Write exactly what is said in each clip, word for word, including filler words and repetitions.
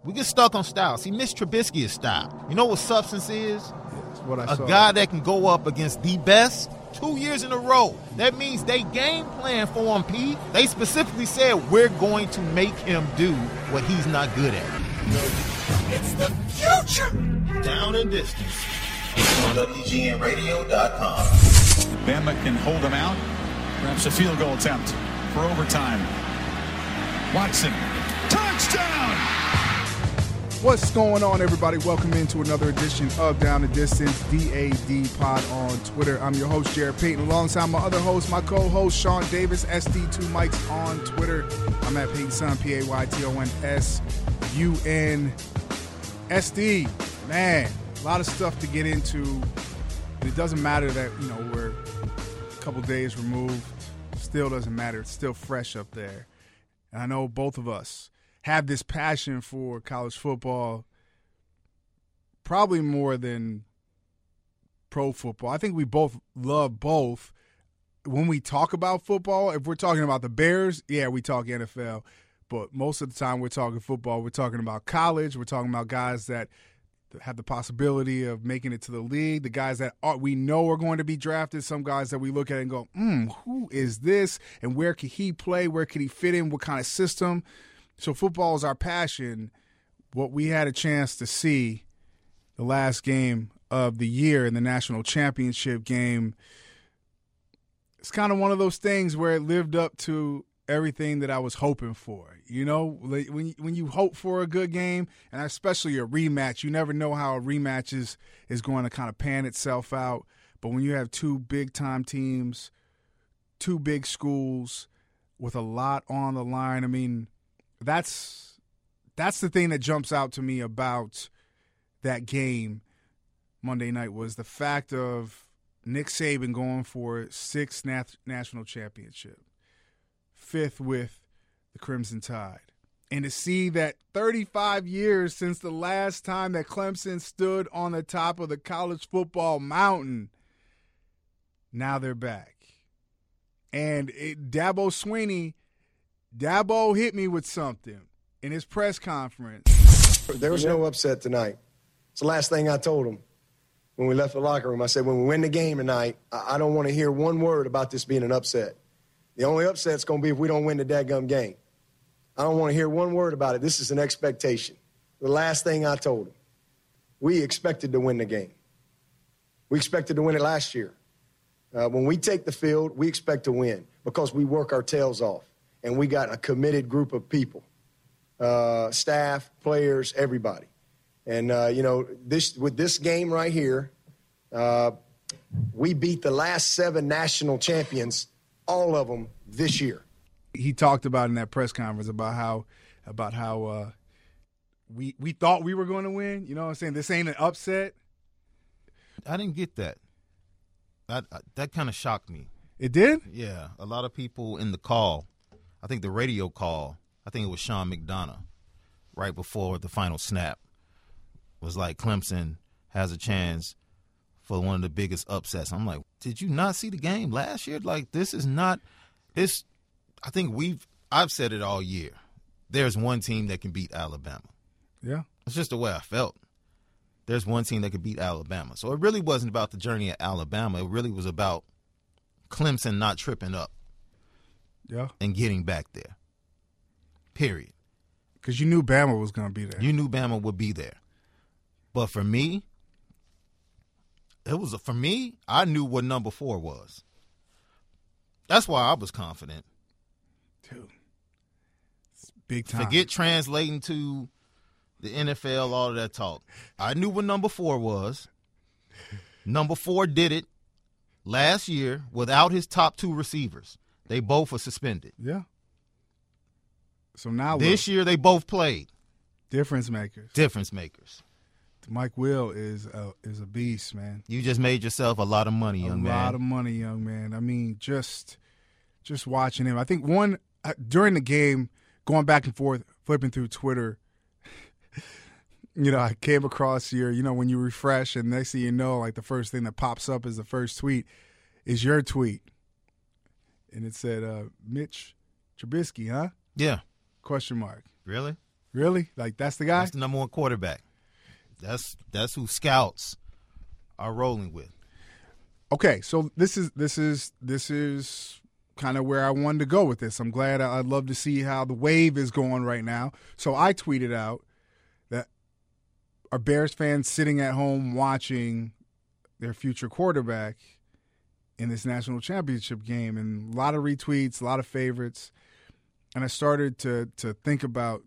We get stuck on style. See, Mitch Trubisky is style. You know what substance is? That's what I a saw. guy that can go up against the best two years in a row. That means they game plan for him, P. They specifically said, we're going to make him do what he's not good at. It's the future. Down and distance. on W G N radio dot com. Bama can hold him out. Perhaps a field goal attempt for overtime. Watson. Touchdown! What's going on, everybody? Welcome into another edition of Down the Distance, D A D Pod on Twitter. I'm your host, Jared Payton, alongside my other host, my co-host, Sean Davis, S D two Mics on Twitter. I'm at Payton Sun, P A Y T O N S U N. S D, man, a lot of stuff to get into. And it doesn't matter that, you know, we're a couple days removed. Still doesn't matter. It's still fresh up there. And I know both of us have this passion for college football, probably more than pro football. I think we both love both. When we talk about football, if we're talking about the Bears, yeah, we talk N F L. But most of the time we're talking football. We're talking about college. We're talking about guys that have the possibility of making it to the league, the guys that are, we know are going to be drafted, some guys that we look at and go, hmm, who is this? And where could he play? Where could he fit in? What kind of system? So football is our passion. What we had a chance to see the last game of the year in the national championship game, it's kind of one of those things where it lived up to everything that I was hoping for. You know, when when you hope for a good game, and especially a rematch, you never know how a rematch is, is going to kind of pan itself out. But when you have two big-time teams, two big schools with a lot on the line, I mean, that's that's the thing that jumps out to me about that game Monday night was the fact of Nick Saban going for sixth nat- national championship. Fifth with the Crimson Tide. And to see that thirty-five years since the last time that Clemson stood on the top of the college football mountain, now they're back. And it, Dabo Swinney, Dabo hit me with something in his press conference. There was no upset tonight. It's the last thing I told him when we left the locker room. I said, when we win the game tonight, I don't want to hear one word about this being an upset. The only upset's going to be if we don't win the dadgum game. I don't want to hear one word about it. This is an expectation. The last thing I told him, we expected to win the game. We expected to win it last year. Uh, when we take the field, we expect to win because we work our tails off, and we got a committed group of people, uh, staff, players, everybody. And, uh, you know, this with this game right here, uh, we beat the last seven national champions, all of them this year. He talked about in that press conference about how about how uh, we we thought we were going to win. You know what I'm saying? This ain't an upset. I didn't get that. That, that kind of shocked me. It did? Yeah. A lot of people in the call, I think the radio call, I think it was Sean McDonough, right before the final snap, was like Clemson has a chance for one of the biggest upsets. I'm like, did you not see the game last year? Like, this is not this. I think we've I've said it all year. There's one team that can beat Alabama. Yeah. It's just the way I felt. There's one team that could beat Alabama. So it really wasn't about the journey at Alabama. It really was about Clemson not tripping up. Yeah. And getting back there. Period. Because you knew Bama was going to be there. You knew Bama would be there. But for me, It was a, for me, I knew what number four was. That's why I was confident. Dude, it's big time. Forget translating to the N F L, all of that talk. I knew what number four was. Number four did it last year without his top two receivers. They both were suspended. Yeah. So now this look, year they both played. Difference makers. Difference makers. Mike Will is a, is a beast, man. You just made yourself a lot of money, young man. A lot of money, young man. I mean, just just watching him. I think one during the game, going back and forth, flipping through Twitter, you know, I came across your, you know, when you refresh and next thing you know, like the first thing that pops up is the first tweet is your tweet. And it said, uh, Mitch Trubisky, huh? Yeah. Question mark. Really? Really? Like that's the guy? That's the number one quarterback. That's that's who scouts are rolling with. Okay, so this is this is this is kind of where I wanted to go with this. I'm glad. I'd love to see how the wave is going right now. So I tweeted out that are Bears fans sitting at home watching their future quarterback in this national championship game, and a lot of retweets, a lot of favorites. And I started to to think about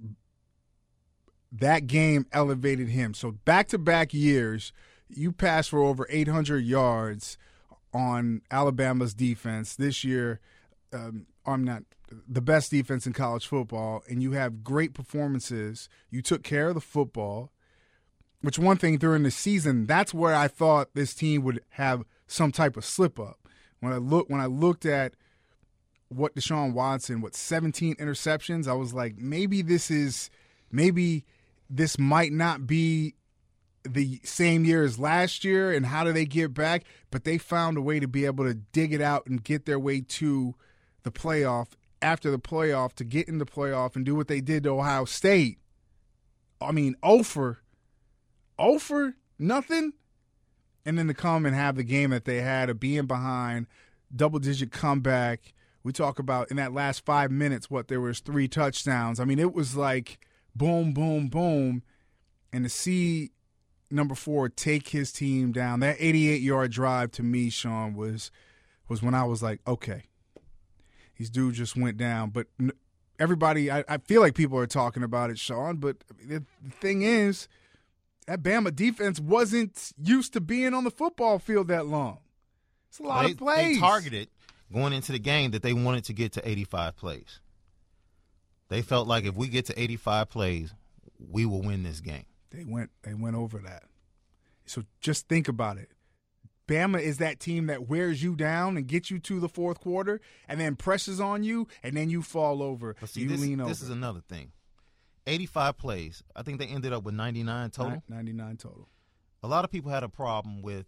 that game elevated him. So back-to-back years, you passed for over eight hundred yards on Alabama's defense. This year, um, I'm not the best defense in college football, and you have great performances. You took care of the football, which one thing during the season, that's where I thought this team would have some type of slip-up. When I look, when I looked at what Deshaun Watson, what seventeen interceptions, I was like, maybe this is, maybe this might not be the same year as last year, and how do they get back? But they found a way to be able to dig it out and get their way to the playoff, after the playoff, to get in the playoff and do what they did to Ohio State. I mean, over, over, nothing. And then to come and have the game that they had of being behind, double-digit comeback. We talk about in that last five minutes, what, there was three touchdowns. I mean, it was like boom, boom, boom. And to see number four take his team down, that eighty-eight-yard drive to me, Sean, was was when I was like, okay, these dudes just went down. But everybody, I, I feel like people are talking about it, Sean, but the thing is, that Bama defense wasn't used to being on the football field that long. It's a lot they, of plays. They targeted going into the game that they wanted to get to eighty-five plays. They felt like if we get to eighty-five plays, we will win this game. They went they went over that. So just think about it. Bama is that team that wears you down and gets you to the fourth quarter and then presses on you, and then you fall over. But see, you this, lean over. This is another thing. eighty-five plays. I think they ended up with ninety-nine total. ninety-nine total. A lot of people had a problem with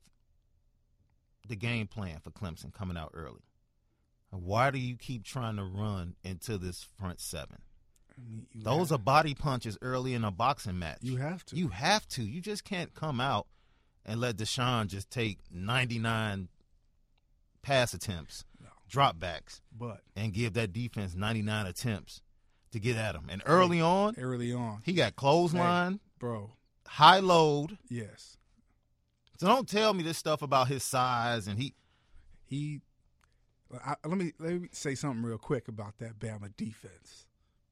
the game plan for Clemson coming out early. Why do you keep trying to run into this front seven? I mean, Those have, are body punches early in a boxing match. You have to. You have to. You just can't come out and let Deshaun just take ninety-nine pass attempts, no. drop backs, but and give that defense ninety-nine attempts to get at him. And early on, early on, he got clothesline, hey, bro, high load. Yes. So don't tell me this stuff about his size and he he. I, let me let me say something real quick about that Bama defense.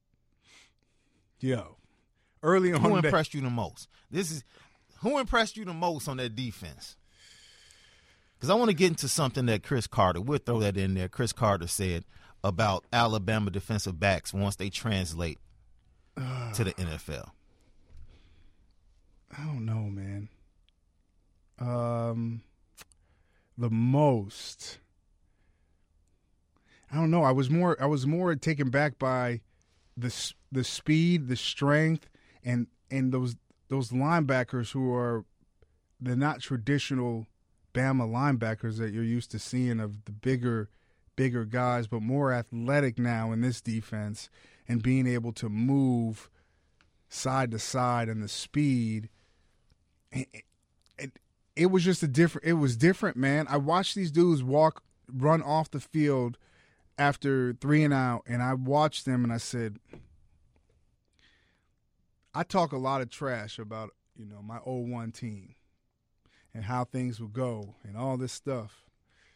Yo, early on, who that, impressed you the most? This is who impressed you the most on that defense? Because I want to get into something that Chris Carter, we'll throw that in there. Chris Carter said about Alabama defensive backs once they translate uh, to the N F L. I don't know, man. Um, the most. I don't know. I was more. I was more taken back by the the speed, the strength, and and those those linebackers who are they're not traditional Bama linebackers that you're used to seeing, of the bigger bigger guys, but more athletic now in this defense, and being able to move side to side and the speed. It, it, it was just a different. It was different, man. I watched these dudes walk, run off the field after three and out, and I watched them and I said, I talk a lot of trash about, you know, my oh one team and how things would go and all this stuff.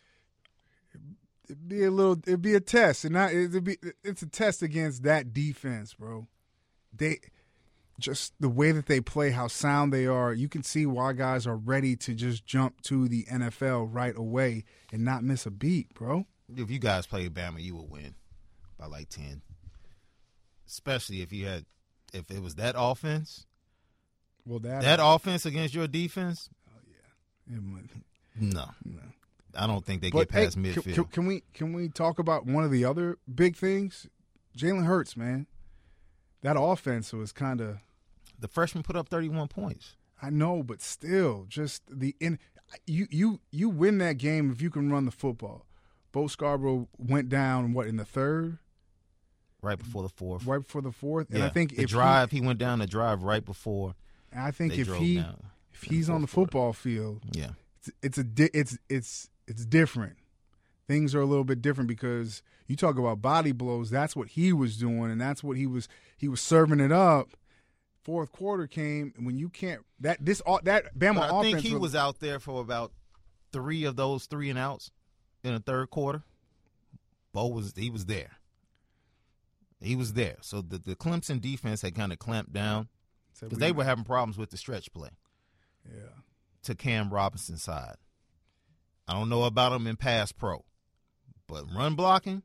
It'd be a little, it'd be a test, and not, it'd be, it's a test against that defense, bro. They just the way that they play, how sound they are. You can see why guys are ready to just jump to the N F L right away and not miss a beat, bro. If you guys played Bama, you would win by like ten. Especially if you had, if it was that offense. Well, that that offense against your defense. Oh yeah, it might, no, no. I don't think they but, get past hey, midfield. Can, can we can we talk about one of the other big things? Jalen Hurts, man. That offense was kind of. The freshman put up thirty-one points. I know, but still, just the in you you you win that game if you can run the football. Bo Scarborough went down, what, in the third? right before the fourth. Right before the fourth. And yeah. I think the if drive, he, he went down the drive right before. And I think they if drove he down if he's the on the fourth football field, yeah, it's, it's a di- it's it's it's different. Things are a little bit different because you talk about body blows. That's what he was doing, and that's what he was he was serving it up. Fourth quarter came, and when you can't that this that Bama but I offense. think he was, was out there for about three of those three and outs in the third quarter. Bo was he was there. He was there. So the, the Clemson defense had kind of clamped down because they were having problems with the stretch play. Yeah. To Cam Robinson's side. I don't know about him in pass pro, but run blocking.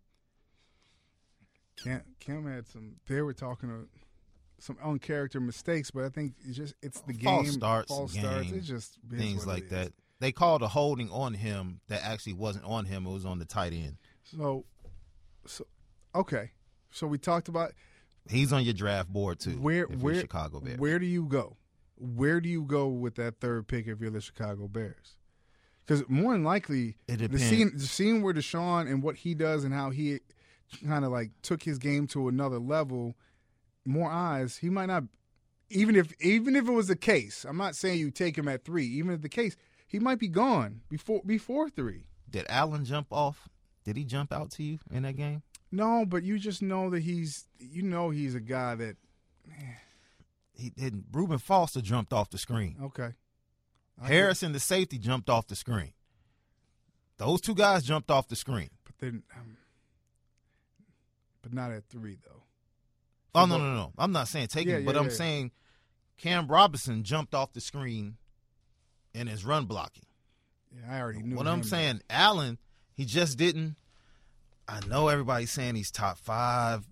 Cam, Cam had some. They were talking of some uncharacter mistakes, but I think it's just it's the false game. starts, false game, starts. It's just things like it that. They called a holding on him that actually wasn't on him. It was on the tight end. So, so okay. So we talked about he's on your draft board too. Where if where you're Chicago Bears. Where do you go? Where do you go with that third pick if you're the Chicago Bears? Because more than likely, it the depends. scene, the scene where Deshaun and what he does and how he kind of like took his game to another level, more eyes, he might not. Even if even if it was the case, I'm not saying you take him at three. Even if the case, he might be gone before before three. Did Allen jump off? Did he jump out to you in that game? No, but you just know that he's you know he's a guy that. Man. He didn't. Reuben Foster jumped off the screen. Okay. I Harrison, the safety, jumped off the screen. Those two guys jumped off the screen. But then, um, but not at three though. Oh no, no, no! I'm not saying take yeah, him, yeah, but yeah, I'm yeah. saying Cam Robinson jumped off the screen in his run blocking. Yeah, I already knew. What him I'm saying, Allen, he just didn't. I know everybody's saying he's top five.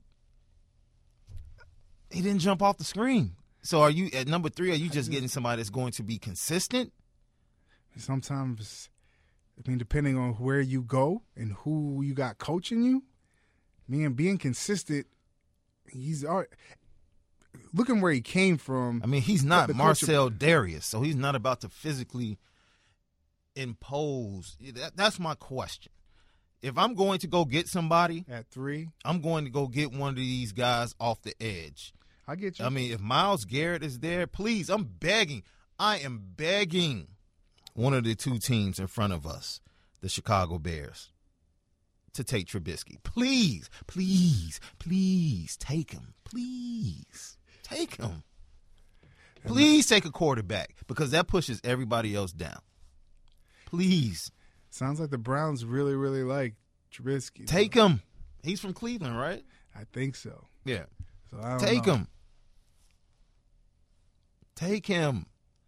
He didn't jump off the screen. So are you at number three? Are you just, just getting somebody that's going to be consistent? Sometimes, I mean, depending on where you go and who you got coaching you, man, being consistent. He's all right. Looking where he came from. I mean, he's not the Marcel coach, Darius, so he's not about to physically impose. That, that's my question. If I'm going to go get somebody at three, I'm going to go get one of these guys off the edge. I get you. I mean, if Myles Garrett is there, please, I'm begging. I am begging one of the two teams in front of us, the Chicago Bears, to take Trubisky. Please, please, please take him. Please take him. Please take a quarterback because that pushes everybody else down. Please. Sounds like the Browns really, really like Trubisky. Take though. him. He's from Cleveland, right? I think so. Yeah. So I don't Take know. him. Take him.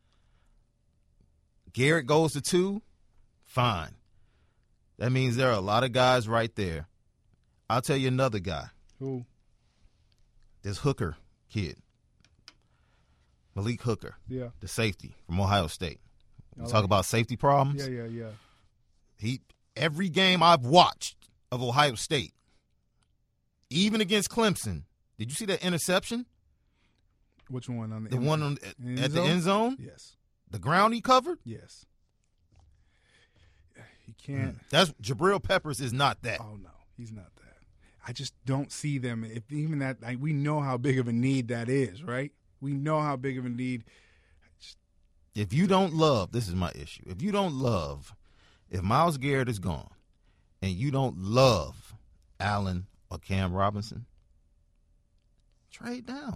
Garrett goes to two. Fine. That means there are a lot of guys right there. I'll tell you another guy. Who? This Hooker kid. Malik Hooker. Yeah. The safety from Ohio State. We I talk like about safety problems. Yeah, yeah, yeah. He every game I've watched of Ohio State, even against Clemson, did you see that interception? Which one? On the, The end, one on, end at zone? the end zone? Yes. The ground he covered? Yes. He can't. That's Jabril Peppers is not that. Oh no, he's not that. I just don't see them. If even that, like, we know how big of a need that is, right? We know how big of a need. Just, If you don't love, this is my issue. If you don't love, if Myles Garrett is gone, and you don't love Allen or Cam Robinson, trade down.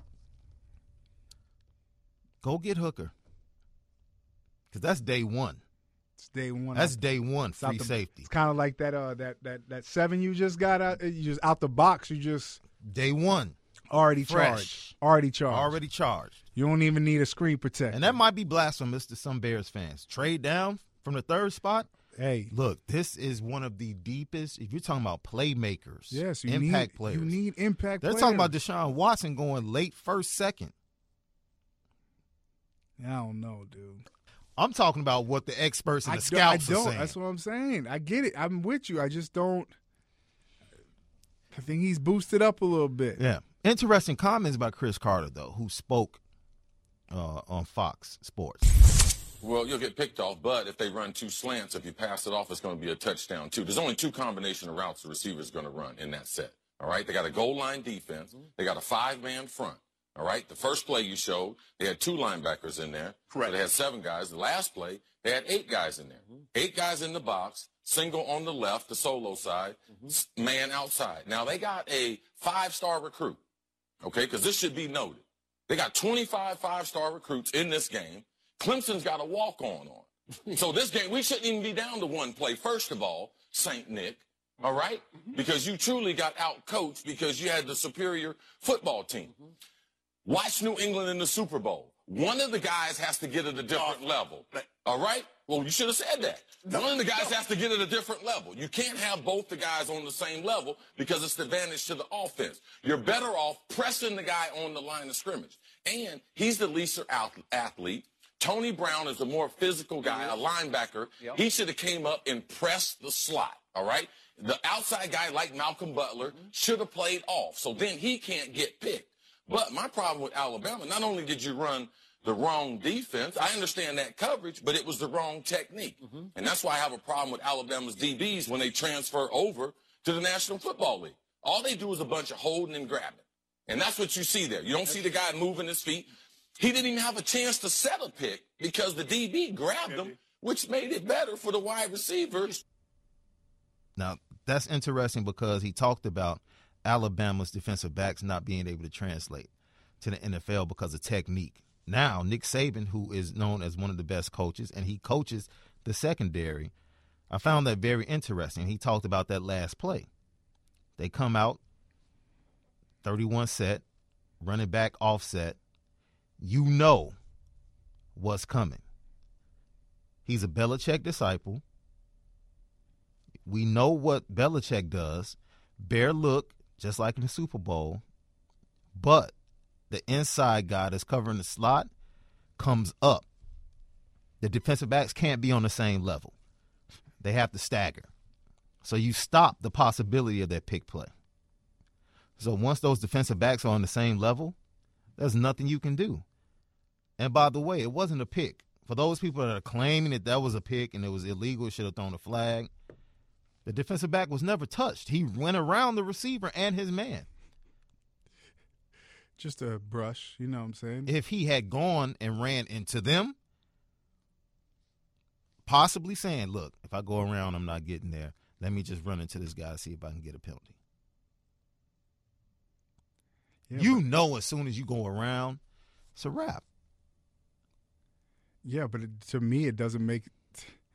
Go get Hooker. Because that's day one. it's day one. That's day one, It's out free the- safety. It's kind of like that. Uh, that that that seven you just got out. You just out the box. You just Day one. already Fresh. charged. Already charged. Already charged. You don't even need a screen protector. And that might be blasphemous to some Bears fans. Trade down from the third spot. Hey, Look, this is one of the deepest, if you're talking about playmakers, yes, you impact need, players. You need impact. They're players. talking about Deshaun Watson going late first, second. I don't know, dude. I'm talking about what the experts and I the don't, I scouts are don't. saying. That's what I'm saying. I get it. I'm with you. I just don't. I think he's boosted up a little bit. Yeah. Interesting comments by Chris Carter, though, who spoke uh, on Fox Sports. Well, you'll get picked off, but if they run two slants, if you pass it off, it's going to be a touchdown, too. There's only two combination of routes the receiver is going to run in that set. All right, they got a goal line defense. They got a five-man front. All right, the first play you showed, they had two linebackers in there. Correct. So they had seven guys. The last play, they had eight guys in there. Mm-hmm. Eight guys in the box, single on the left, the solo side, mm-hmm. man outside. Now, they got a five-star recruit, okay, because this should be noted. They got twenty-five five-star recruits in this game. Clemson's got a walk-on on. So this game, we shouldn't even be down to one play, first of all, Saint Nick, all right, mm-hmm. because you truly got out-coached because you had the superior football team. Mm-hmm. Watch New England in the Super Bowl. One of the guys has to get at a different level. All right? Well, you should have said that. No, One of the guys no. has to get at a different level. You can't have both the guys on the same level because it's the advantage to the offense. You're better off pressing the guy on the line of scrimmage. And he's the lesser athlete. Tony Brown is the more physical guy, a linebacker. Yep. He should have came up and pressed the slot. All right? The outside guy like Malcolm Butler mm-hmm. should have played off. So then he can't get picked. But my problem with Alabama, not only did you run the wrong defense, I understand that coverage, but it was the wrong technique. Mm-hmm. And that's why I have a problem with Alabama's D Bs when they transfer over to the National Football League. All they do is a bunch of holding and grabbing. And that's what you see there. You don't see the guy moving his feet. He didn't even have a chance to set a pick because the D B grabbed him, which made it better for the wide receivers. Now, that's interesting because he talked about Alabama's defensive backs not being able to translate to the N F L because of technique. Now, Nick Saban, who is known as one of the best coaches, and he coaches the secondary, I found that very interesting. He talked about that last play. They come out, thirty-one set, running back offset. You know what's coming. He's a Belichick disciple. We know what Belichick does. Bear look, just like in the Super Bowl, but the inside guy that's covering the slot comes up. The defensive backs can't be on the same level. They have to stagger. So you stop the possibility of that pick play. So once those defensive backs are on the same level, there's nothing you can do. And by the way, it wasn't a pick. For those people that are claiming that that was a pick and it was illegal, should have thrown a flag, the defensive back was never touched. He went around the receiver and his man. Just a brush, you know what I'm saying? If he had gone and ran into them, possibly saying, look, if I go around, I'm not getting there. Let me just run into this guy and see if I can get a penalty. Yeah, you but, know as soon as you go around, it's a wrap. Yeah, but it, to me, it doesn't make –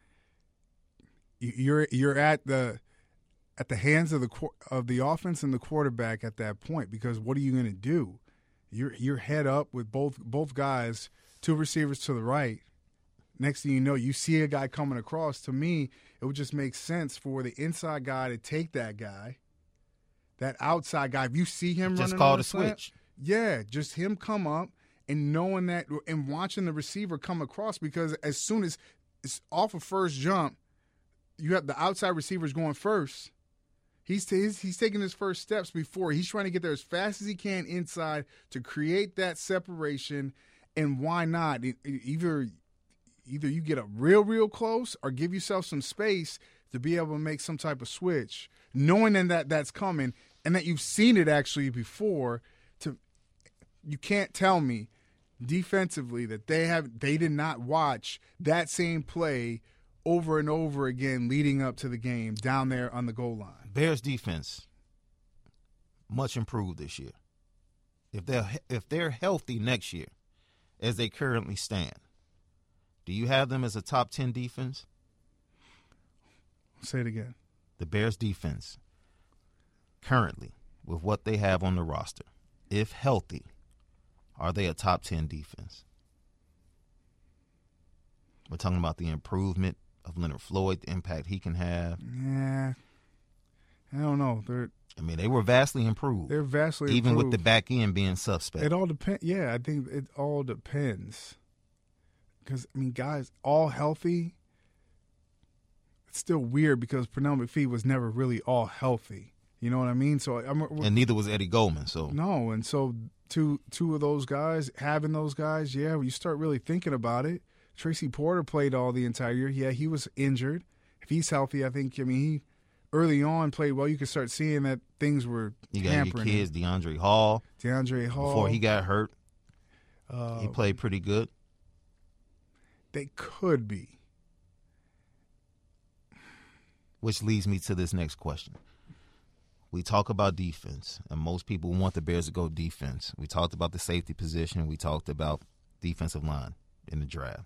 You're you're at the at the hands of the of the offense and the quarterback at that point, because what are you going to do? You're you're head up with both both guys, two receivers to the right. Next thing you know, you see a guy coming across. To me, it would just make sense for the inside guy to take that guy, that outside guy. If you see him just running call on the slant, switch. Yeah, just him come up and knowing that and watching the receiver come across, because as soon as it's off of first jump, you have the outside receivers going first. He's, t- he's he's taking his first steps before. He's trying to get there as fast as he can inside to create that separation. And why not? It, it, either either you get up real, real close or give yourself some space to be able to make some type of switch, knowing then that that's coming and that you've seen it actually before. To you can't tell me defensively that they have they did not watch that same play over and over again leading up to the game down there on the goal line. Bears defense much improved this year. If they're if they're healthy next year, as they currently stand, do you have them as a top ten defense? Say it again. The Bears defense currently, with what they have on the roster, if healthy, are they a top ten defense? We're talking about the improvement of Leonard Floyd, the impact he can have. Yeah, I don't know. They're, I mean, they were vastly improved. They're vastly even improved. with the back end being suspect. It all depends. Yeah, I think it all depends. Because, I mean, guys, all healthy, it's still weird because Pernell McPhee was never really all healthy. You know what I mean? So I'm, And neither was Eddie Goldman. So No, and so two two of those guys, having those guys, yeah, when you start really thinking about it, Tracy Porter played all the entire year. Yeah, he was injured. If he's healthy, I think, I mean, he early on played well. You could start seeing that things were You got your hampering him. kids, DeAndre Hall. DeAndre Hall. Before he got hurt, uh, he played pretty good. They could be. Which leads me to this next question. We talk about defense, and most people want the Bears to go defense. We talked about the safety position. We talked about defensive line in the draft.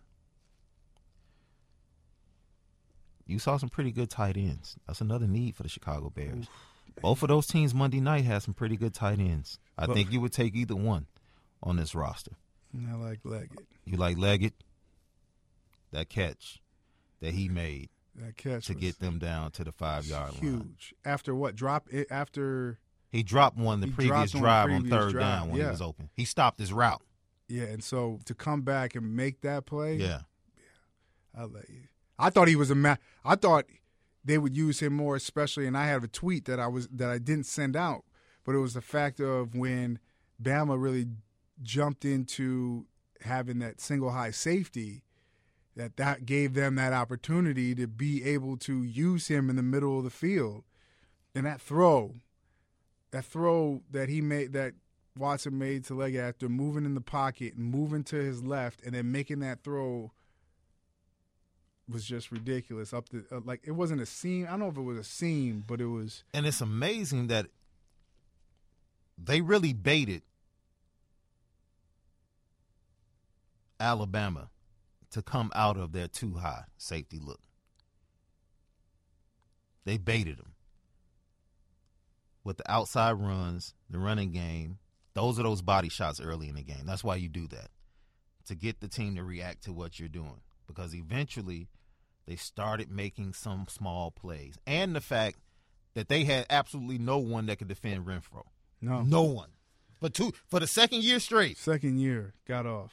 You saw some pretty good tight ends. That's another need for the Chicago Bears. Both of those teams Monday night had some pretty good tight ends. I think you would take either one on this roster. I like Leggett. You like Leggett? That catch that he made That catch to was get them down to the five-yard line. huge. After what? Drop it after He dropped one the He previous dropped on the drive on previous third drive, down when yeah. he was open. He stopped his route. yeah, and so to come back and make that play, Yeah. I'll let you. I thought he was a ma- I thought they would use him more, especially. And I have a tweet that I was that I didn't send out, but it was the fact of when Bama really jumped into having that single high safety, that that gave them that opportunity to be able to use him in the middle of the field. And that throw, that throw that he made, that Watson made to Leggett after moving in the pocket and moving to his left and then making that throw was just ridiculous. Up the uh, like it wasn't a seam. I don't know if it was a seam, but it was. And it's amazing that they really baited Alabama to come out of their too high safety look. They baited them with the outside runs, the running game. Those are those body shots early in the game. That's why you do that, to get the team to react to what you're doing. Because eventually they started making some small plays. And the fact that they had absolutely no one that could defend Renfro. No. No one. For two for the second year straight. Second year, got off.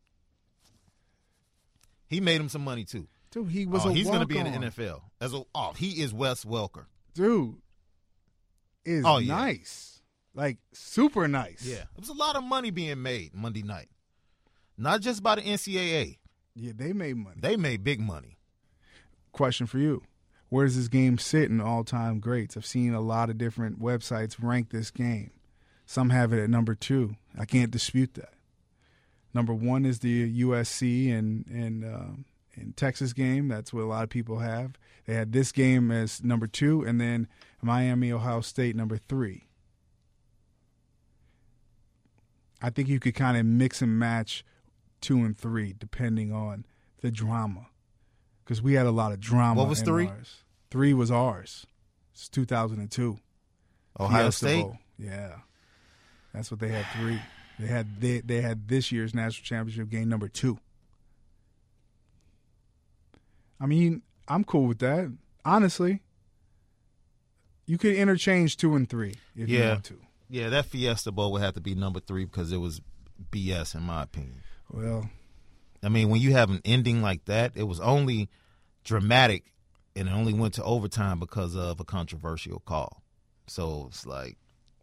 He made him some money too. Dude, he was oh, a he's going to be in the N F L. As a oh, he is Wes Welker. Dude, is Oh, yeah. nice. Like, super nice. Yeah. There was a lot of money being made Monday night. Not just by the N C double A. Yeah, they made money. They made big money. Question for you. Where does this game sit in all-time greats? I've seen a lot of different websites rank this game. Some have it at number two. I can't dispute that. Number one is the U S C and and um, and Texas game. That's what a lot of people have. They had this game as number two, and then Miami, Ohio State, number three. I think you could kind of mix and match two and three depending on the drama, because we had a lot of drama. What was in three? Ours. Three was ours. It's two thousand two. Ohio Fiesta State? Bowl. Yeah, that's what they had. Three. They had they they had this year's national championship game number two. I mean, I'm cool with that. Honestly, you could interchange two and three if you Yeah. want to. Yeah, that Fiesta Bowl would have to be number three because it was B S in my opinion. Well, I mean, when you have an ending like that, it was only dramatic and it only went to overtime because of a controversial call. So it's like,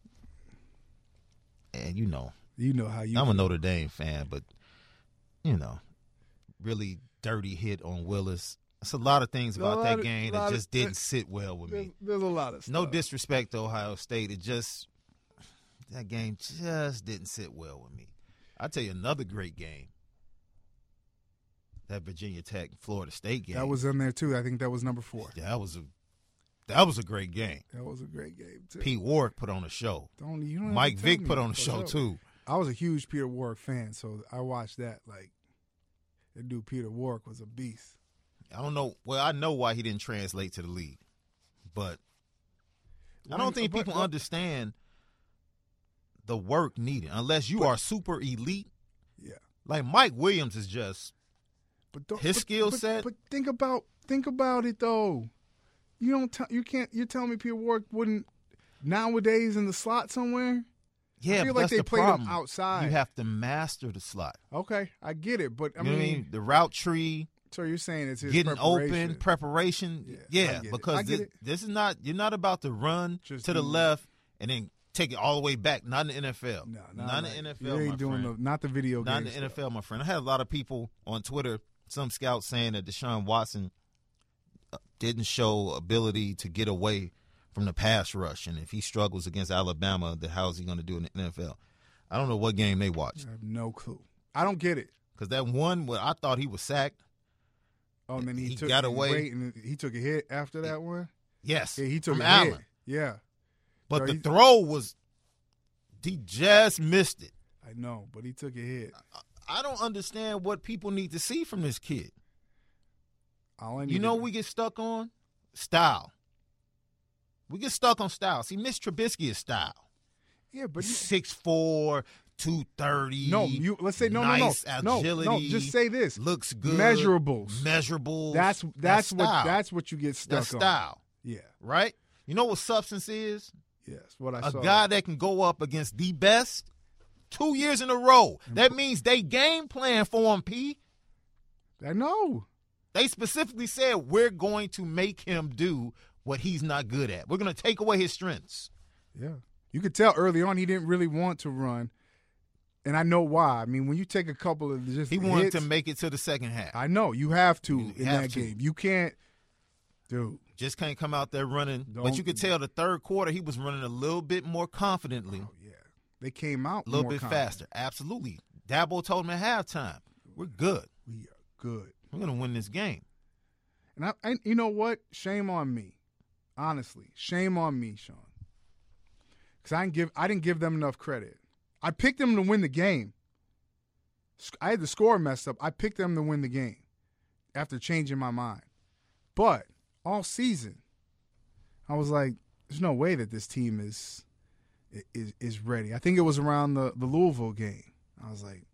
and you know, you know how you. I'm a Notre Dame fan, but, you know, really dirty hit on Willis. It's a lot of things There's a about lot that of- game lot that of- just didn't sit well with There's, me. there's a lot of stuff. No disrespect to Ohio State. It just, that game just didn't sit well with me. I'll tell you another great game. That Virginia Tech Florida State game. That was in there too. I think that was number four. that was a that was a great game. That was a great game too. Pete Warwick put on a show. Don't, you don't have Mike to tell Vick me. put on a For show sure. too. I was a huge Peter Warwick fan, so I watched that. Like, that dude Peter Warwick was a beast. I don't know. Well, I know why he didn't translate to the league, but I don't think But- people but- understand the work needed unless you are super elite. Yeah. Like Mike Williams is just But don't- His but- skill but- set? But think about think about it though. You don't tell you can't you're telling me Peter Warwick wouldn't nowadays in the slot somewhere? yeah. I feel but like that's they the played him problem. outside. You have to master the slot. Okay, I get it, but I You know mean, what I mean? The route tree, so you're saying it's his getting preparation. open, preparation. Yeah, I Yeah, get it. because I get this, it. this is not you're not about to run Just to the do- left and then take it all the way back. Not in the N F L. No, not not in like, the N F you L. ain't my doing friend. the not the video Not in game the N F L, stuff. my friend. I had a lot of people on Twitter, some scouts saying that Deshaun Watson uh, didn't show ability to get away from the pass rush. And if he struggles against Alabama, then how is he going to do in the N F L? I don't know what game they watched. I have no clue. I don't get it. Because that one, where I thought he was sacked. Oh, and then he, he took, got away. Wait, and he took a hit after that one? Yes. Yeah, he took from a Allen. hit. Yeah. But Bro, the he, throw was, he just missed it. I know, but he took a hit. I, I don't understand what people need to see from this kid. All I You know to, we get stuck on? Style. We get stuck on style. See, Mitch Trubisky is style. Yeah, but you, six four, two thirty. No, you let's say no, nice no, no, agility, no, no. Just say this: looks good. Measurables, measurables. That's that's, that's what style. that's what you get stuck that's on. Style, yeah, right. You know what substance is? Yes, what I a saw. A guy that can go up against the best two years in a row. That means they game plan for him. P. I know. They specifically said we're going to make him do what he's not good at. We're going to take away his strengths. Yeah. You could tell early on he didn't really want to run, and I know why. I mean, when you take a couple of just he wanted hits, to make it to the second half. I know you have to you in have that to. game. You can't, dude. Just can't come out there running. Don't, but you could tell the third quarter he was running a little bit more confidently. Oh yeah, they came out a little more bit confident. faster. Absolutely. Dabo told him at halftime, "We're good. We are good. We're gonna win this game." And I, I, you know what? Shame on me. Honestly, shame on me, Sean. Because I didn't give I didn't give them enough credit. I picked them to win the game. I had the score messed up. I picked them to win the game after changing my mind. But all season, I was like, "There's no way that this team is is is ready." I think it was around the, the Louisville game. I was like,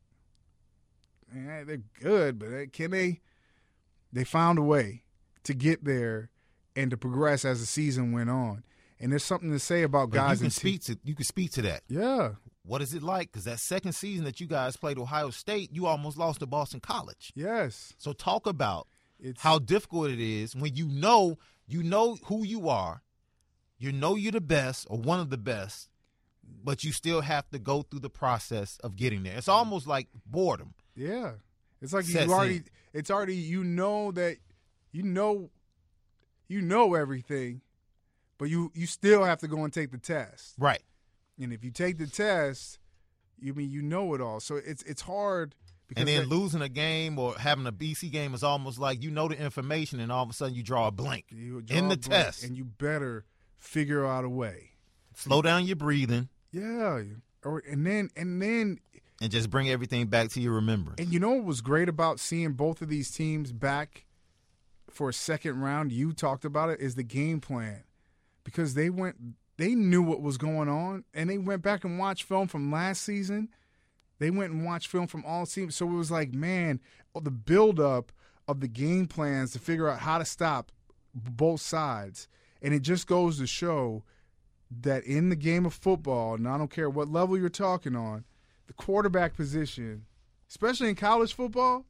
"Man, they're good, but can they?" They found a way to get there and to progress as the season went on. And there's something to say about But guys. you can in speak te- to you can speak to that. Yeah. What is it like? Because that second season that you guys played Ohio State, you almost lost to Boston College. Yes. So talk about It's how difficult it is when you know you know who you are, you know you're the best or one of the best, but you still have to go through the process of getting there. It's almost like boredom. yeah. It's like Sets you already. in. It's already you know that you know you know everything, but you you still have to go and take the test. Right. And if you take the test, you mean you know it all. So it's it's hard. Because And then that, losing a game or having a B C game is almost like you know the information and all of a sudden you draw a blank you draw in the a blank, test. and you better figure out a way. Slow down your breathing Yeah. Or and then and then and just bring everything back to your remembrance. and you know what was great about seeing both of these teams back for a second round? You talked about it, is the game plan. Because they went they knew what was going on and they went back and watched film from last season. They went and watched film from all teams. So it was like, man, the buildup of the game plans to figure out how to stop both sides. And it just goes to show that in the game of football, and I don't care what level you're talking on, the quarterback position, especially in college football,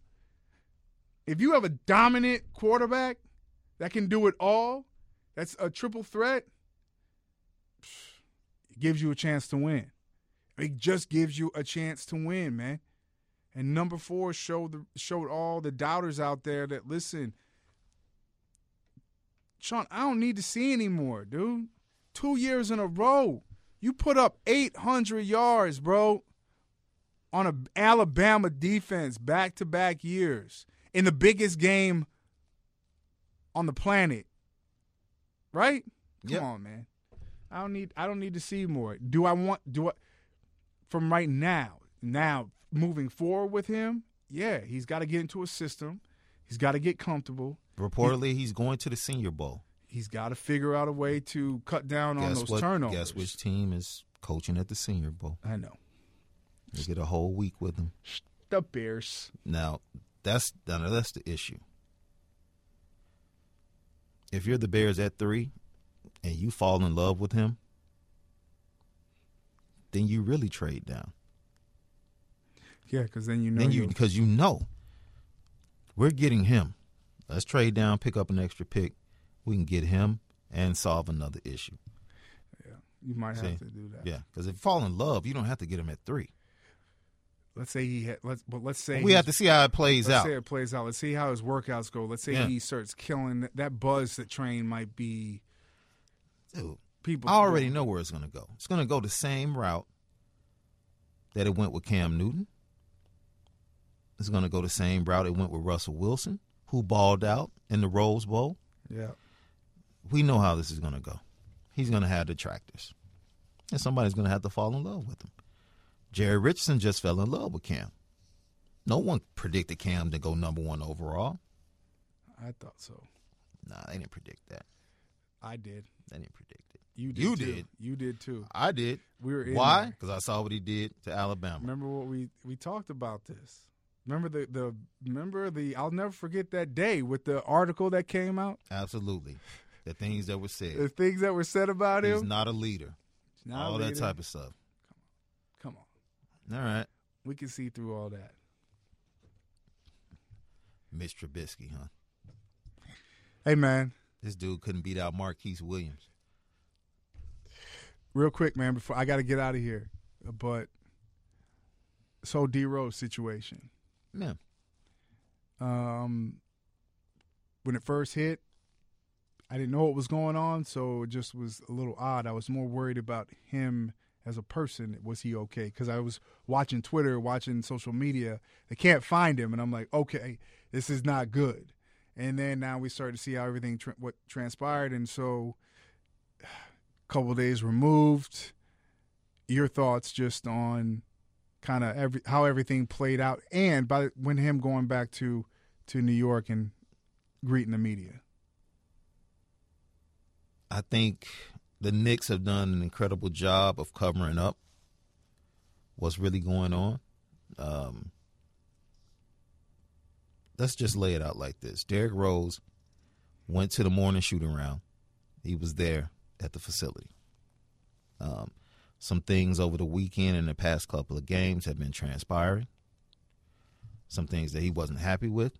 if you have a dominant quarterback that can do it all, that's a triple threat, it gives you a chance to win. It just gives you a chance to win, man. And number four showed the, showed all the doubters out there that, listen, Sean, I don't need to see anymore, dude. Two years in a row. You put up eight hundred yards, bro, on an Alabama defense back-to-back years in the biggest game on the planet. Right? Come Yep. on, man. I don't need I don't need to see more. Do I want do I from right now, now moving forward with him? Yeah, he's got to get into a system. He's got to get comfortable. Reportedly, he's going to the Senior Bowl. He's got to figure out a way to cut down on Guess those what? turnovers. Guess which team is coaching at the Senior Bowl? I know. They get a whole week with him. The Bears. Now, that's now that's the issue. If you're the Bears at three and you fall in love with him, then you really trade down. Yeah, because then you know. Then you you'll- because you know we're getting him. Let's trade down, pick up an extra pick. We can get him and solve another issue. yeah, you might have See? to do that. Yeah, because if you fall in love, you don't have to get him at three. Let's say he had. Let's but let's say We have he's- to see how it plays Let's out. say it plays out. Let's see how his workouts go. Let's say Yeah. he starts killing that, that buzz. That train might be. Dude, people. I already know where it's going to go. It's going to go the same route that it went with Cam Newton. It's going to go the same route it went with Russell Wilson, who balled out in the Rose Bowl. Yeah. We know how this is going to go. He's going to have detractors. And somebody's going to have to fall in love with him. Jerry Richardson just fell in love with Cam. No one predicted Cam to go number one overall. I thought so. Nah, they didn't predict that. I did. They didn't predict it. You did. You too. did. You did too. I did. We were in Why? there. Because I saw what he did to Alabama. Remember what we we talked about this. Remember the the remember the I'll never forget that day with the article that came out. Absolutely. The things that were said. The things that were said about He's him. not a leader. Not a all that leader. type of stuff. Come on. All right. We can see through all that. Mitch Trubisky, huh? Hey, man. This dude couldn't beat out Marquise Williams. Real quick, man, before I got to get out of here. But so D Rose situation. Yeah. Um, when it first hit, I didn't know what was going on, so it just was a little odd. I was more worried about him as a person. Was he okay? Because I was watching Twitter, watching social media. They can't find him, and I'm like, okay, this is not good. And then now we started to see how everything tra- what transpired, and so a couple of days removed. Your thoughts just on kind of every how everything played out, and by when him going back to to New York and greeting the media. I think the Knicks have done an incredible job of covering up what's really going on. Um, let's just lay it out like this. Derrick Rose went to the morning shoot-around. He was there at the facility. Um, some things over the weekend and the past couple of games have been transpiring. Some things that he wasn't happy with.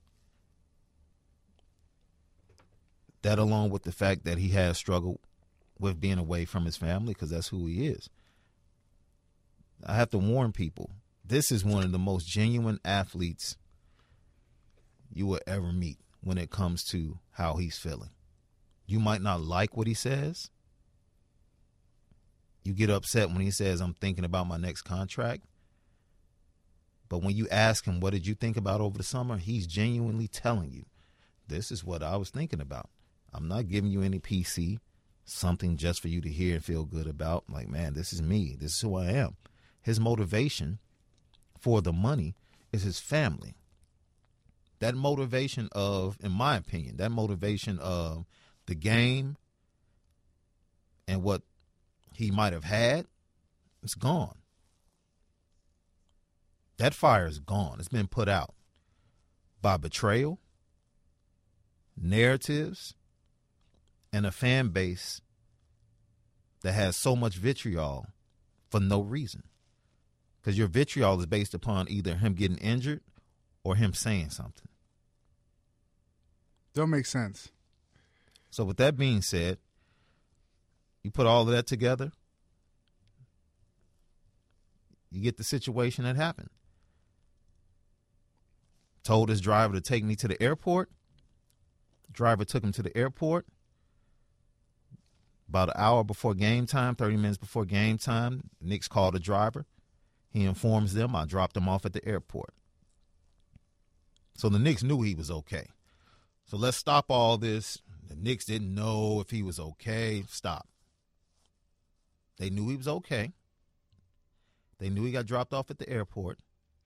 That along with the fact that he has struggled with being away from his family because that's who he is. I have to warn people, this is one of the most genuine athletes you will ever meet when it comes to how he's feeling. You might not like what he says. You get upset when he says, I'm thinking about my next contract. But when you ask him, what did you think about over the summer? He's genuinely telling you, this is what I was thinking about. I'm not giving you any P C, something just for you to hear and feel good about. Like, man, this is me. This is who I am. His motivation for the money is his family. That motivation of, in my opinion, that motivation of the game and what he might have had, it's gone. That fire is gone. It's been put out by betrayal, narratives, and a fan base that has so much vitriol for no reason. Because your vitriol is based upon either him getting injured or him saying something. Don't make sense. So with that being said, you put all of that together, you get the situation that happened. Told his driver to take me to the airport. Driver took him to the airport. About an hour before game time, thirty minutes before game time, Knicks called the driver. He informs them, I dropped him off at the airport. So the Knicks knew he was okay. So let's stop all this. The Knicks didn't know if he was okay. Stop. They knew he was okay. They knew he got dropped off at the airport.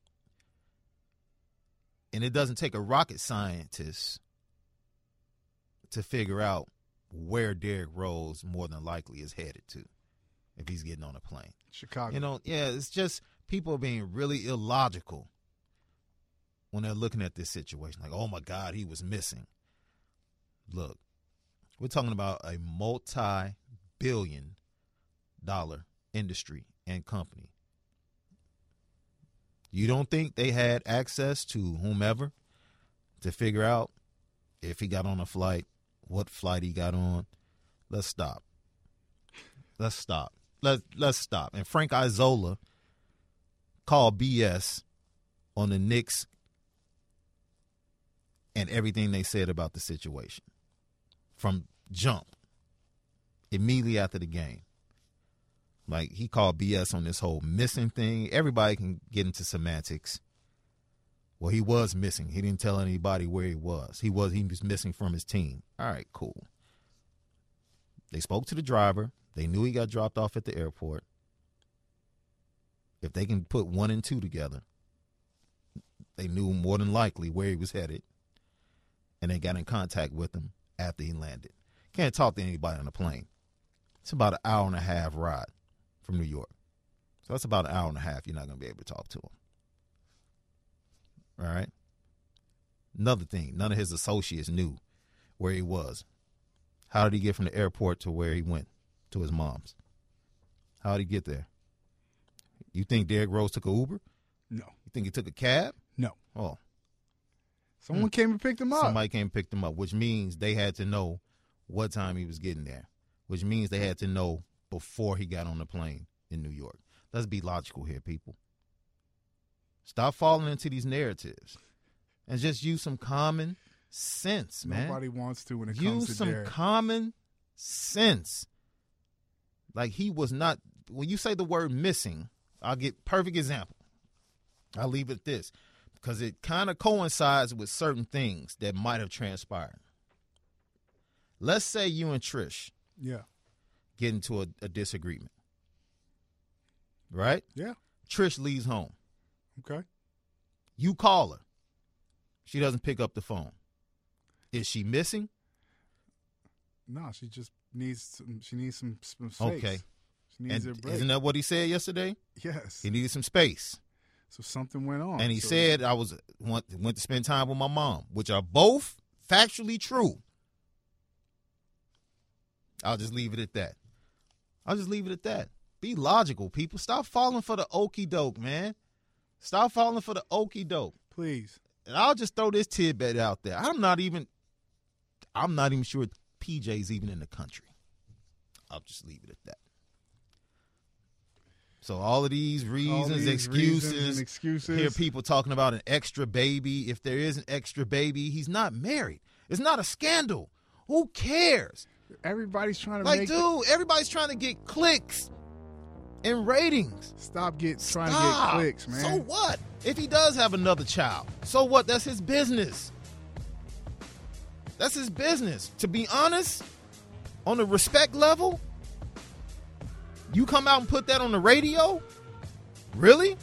And it doesn't take a rocket scientist to figure out where Derrick Rose more than likely is headed to if he's getting on a plane. Chicago. You know, yeah, it's just people being really illogical when they're looking at this situation. Like, oh, my God, he was missing. Look, we're talking about a multi-billion dollar industry and company. You don't think they had access to whomever to figure out if he got on a flight, what flight he got on? Let's stop. Let's stop. Let's, let's stop. And Frank Isola called B S on the Knicks and everything they said about the situation from jump. immediately after the game. Like, he called B S on this whole missing thing. Everybody can get into semantics. Well, he was missing. He didn't tell anybody where he was. He was he was missing from his team. All right, cool. They spoke to the driver. They knew he got dropped off at the airport. If they can put one and two together, they knew more than likely where he was headed, and they got in contact with him after he landed. Can't talk to anybody on the plane. It's about an hour and a half ride from New York. So that's about an hour and a half you're not going to be able to talk to him. All right? Another thing, none of his associates knew where he was. How did he get from the airport to where he went, to his mom's? How did he get there? You think Derrick Rose took an Uber? No. You think he took a cab? No. Oh. Someone Hmm. came and picked him up. Somebody came and picked him up, which means they had to know what time he was getting there, which means they had to know before he got on the plane in New York. Let's be logical here, people. Stop falling into these narratives and just use some common sense, man. Nobody wants to when it use comes to some Derrick. common sense. Like, he was not, when you say the word missing, I'll get perfect example. I'll leave it at this because it kind of coincides with certain things that might have transpired. Let's say you and Trish Yeah. get into a, a disagreement, right? Yeah. Trish leaves home. Okay. You call her. She doesn't pick up the phone. Is she missing? No, she just needs some, she needs some, some space. Okay. She needs And a break. isn't that what he said yesterday? Yes. He needed some space. So something went on. And he So- said I was went, went to spend time with my mom, which are both factually true. I'll just leave it at that. I'll just leave it at that. Be logical, people. Stop falling for the okie doke, man. Stop falling for the okie doke. Please. And I'll just throw this tidbit out there. I'm not even I'm not even sure P J's even in the country. I'll just leave it at that. So all of these reasons, All these excuses, reasons and excuses. hear people talking about an extra baby. If there is an extra baby, he's not married. It's not a scandal. Who cares? Everybody's trying to Like, make dude, everybody's trying to get clicks and ratings. stop get trying Stop. to get clicks, man. So what? If he does have another child, so what? That's his business. That's his business. To be honest, on the respect level, you come out and put that on the radio? Really?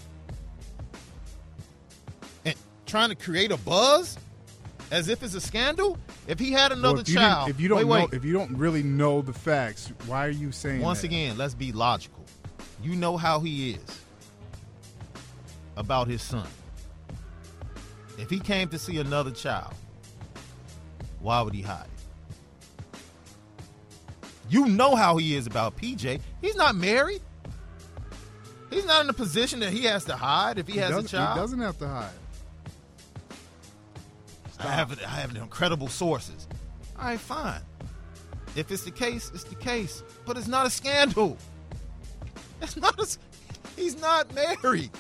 And trying to create a buzz as if it's a scandal? If he had another Well, if you child, didn't- if you don't wait, know, wait. if you don't really know the facts, why are you saying Once that? again, let's be logical. You know how he is about his son. If he came to see another child, why would he hide it? You know how he is about P J. He's not married. He's not in a position that he has to hide if he, He has a doesn't- child. He doesn't have to hide. I have I have incredible sources. All right, fine. If it's the case, it's the case. But it's not a scandal. It's not a, he's not married.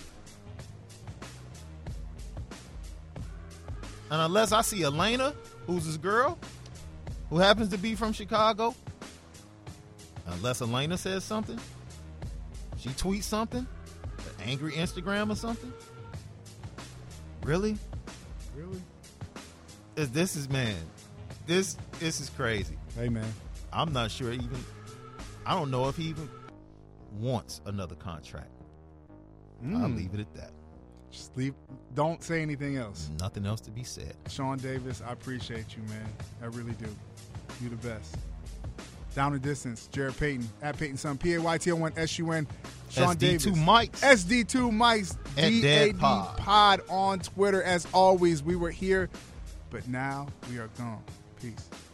And unless I see Elena, who's his girl, who happens to be from Chicago, unless Elena says something, she tweets something, an angry Instagram or something. Really? Really? Is- This is, man, this this is crazy. Hey, man. I'm not sure even, I don't know if he even wants another contract. I'll Mm. leave it at that. Just leave. Don't say anything else. Nothing else to be said. Sean Davis, I appreciate you, man. I really do. You the best. Down the distance, Jared Payton at Payton Sun, P A Y T O one S U N. Sean S D two Davis. Mics. S D two Mics. At D A Dead D Pod. Pod on Twitter. As always, we were here, but now we are gone. Peace.